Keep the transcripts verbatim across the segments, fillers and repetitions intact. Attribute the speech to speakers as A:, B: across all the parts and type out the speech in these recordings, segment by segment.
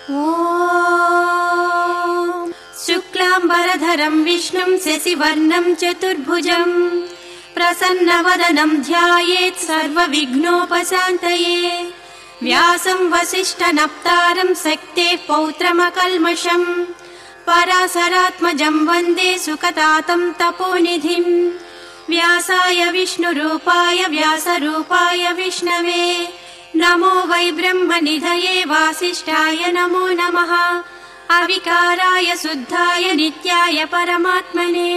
A: ॐ शुक्लाम्बरधरं विष्णुं शशिवर्णं चतुर्भुजं प्रसन्नवदनं ध्यायेत् सर्वविघ्नोपशान्तये व्यासं वसिष्ठनप्तारं शक्तेः पौत्रमकल्मषम् पराशरात्मजं वन्दे सुकतातं तपोनिधिं व्यासाय विष्णुरूपाय व्यासरूपाय विष्णवे नमो वै ब्रह्मनिधये वासिष्ठाय नमो नमः अविकाराय शुद्धाय नित्याय परमात्मने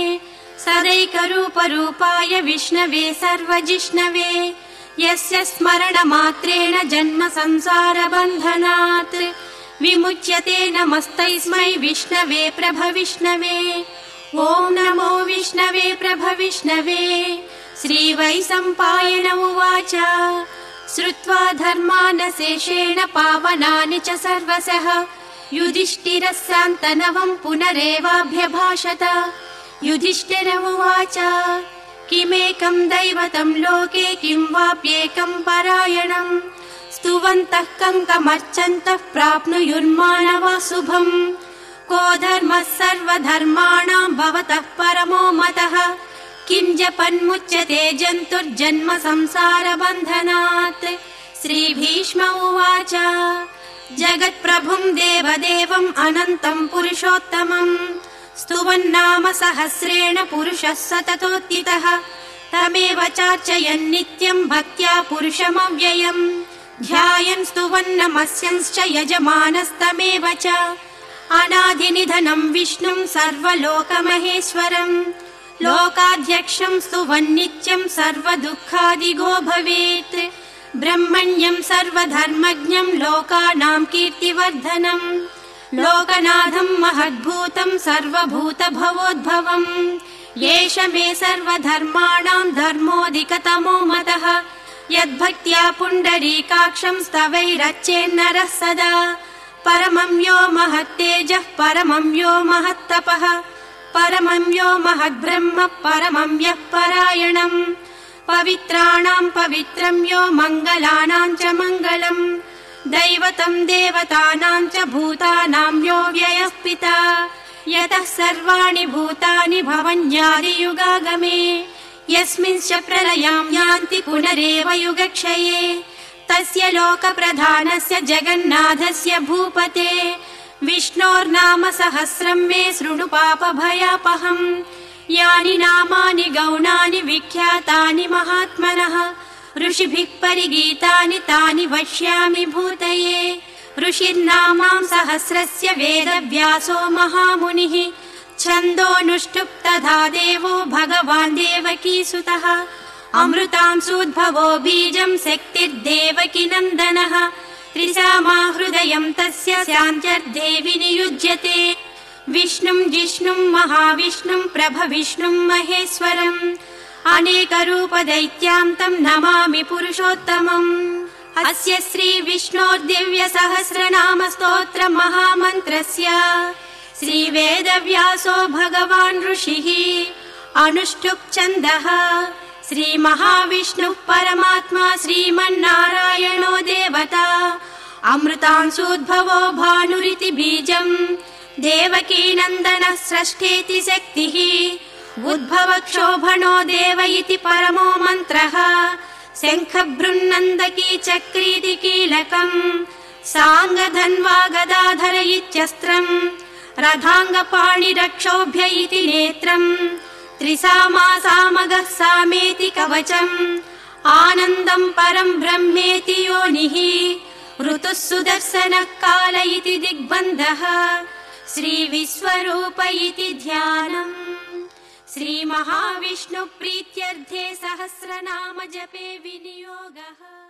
A: सदैकरूपरूपाय विष्णवे सर्वजिष्णवे यस्य स्मरणमात्रेण जन्म संसारबन्धनात् विमुच्यते नमस्तस्मै विष्णवे प्रभविष्णवे ॐ नमो विष्णवे प्रभविष्णवे श्रीवैशम्पायन उवाच श्रुत्वा धर्मानशेषेण पावनानि च सर्वशः युधिष्ठिरः शान्तनवं पुनरेवाभ्यभाषत युधिष्ठिर उवाच किमेकं दैवतं लोके किं वाप्येकं परायणम् स्तुवन्तः कङ्कमर्चन्तः प्राप्नुयुर्मानवा शुभम् को धर्मः सर्वधर्माणां भवतः परमो मतः किं जपन्मुच्यते जन्तुर्जन्म संसारबन्धनात् श्रीभीष्म उवाच जगत्प्रभुं देवदेवम् अनन्तं पुरुषोत्तमम् स्तुवन्नाम सहस्रेण पुरुषः सततोत्थितः तमेव चार्चयन्नित्यं भक्त्या पुरुषमव्ययम् ध्यायन् स्तुवन्नमस्यंश्च यजमानस्तमेव च अनादिनिधनं विष्णुं सर्वलोकमहेश्वरम् लोकाध्यक्षं स्तुवन्नित्यं सर्वदुःखादिगो भवेत् ब्रह्मण्यं सर्वधर्मज्ञं लोकानां कीर्तिवर्धनम् लोकनाथं महद्भूतं सर्वभूतभवोद्भवम् एष मे सर्वधर्माणां धर्मोऽधिकतमो मतः यद्भक्त्या पुण्डरीकाक्षं स्तवैरच्चेन्नरः सदा परमं यो महत्तेजः परमं यो महत्तपः परमं यो महद्ब्रह्म परमं यः परायणम् पवित्राणां पवित्रं यो मङ्गलानां च मङ्गलम् दैवतं देवतानां च भूतानां यो व्ययः पिता यतः सर्वाणि भूतानि भवन्यादियुगागमे यस्मिंश्च प्रलयं यान्ति पुनरेव युगक्षये तस्य लोकप्रधानस्य जगन्नाथस्य भूपते विष्णोर्नाम सहस्रं मे शृणु पापभयापहम् यानि नामानि गौणानि विख्यातानि महात्मनः ऋषिभिः परिगीतानि तानि वक्ष्यामि भूतये ऋषिर्नामां सहस्रस्य वेदव्यासो महामुनिः छन्दोऽनुष्टुप् तथा देवो भगवान् देवकीसुतः अमृतांशूद्भवो बीजं शक्तिर्देवकी नन्दनः त्रिसामा हृदयं तस्य शान्त्यर्धे नियुज्यते विष्णुं जिष्णुं महाविष्णुं प्रभविष्णुं महेश्वरम् अनेकरूपदैत्यान्तं नमामि पुरुषोत्तमम् अस्य श्रीविष्णोर्दिव्य सहस्रनाम स्तोत्र महामन्त्रस्य श्रीवेदव्यासो भगवान् ऋषिः अनुष्टुप् छन्दः श्रीमहाविष्णुः परमात्मा श्रीमन्नारायणो देवता अमृतांशूद्भवो भानुरिति बीजम् देवकी नन्दनः स्रष्टेति शक्तिः उद्भवक्षोभणो देव इति परमो मन्त्रः शङ्खबृन्नन्दकी चक्रीति कीलकम् साङ्गधन्वा गदाधर इत्यस्त्रम् रथाङ्गपाणिरक्षोभ्य इति नेत्रम् त्रिसामा सामगः सामेति कवचम् आनन्दं परं ब्रह्मेति योनिः ऋतुः सुदर्शनः काल इति दिग्बन्धः श्रीविश्वरूप इति ध्यानम् श्रीमहाविष्णुप्रीत्यर्थे सहस्रनाम जपे विनियोगः।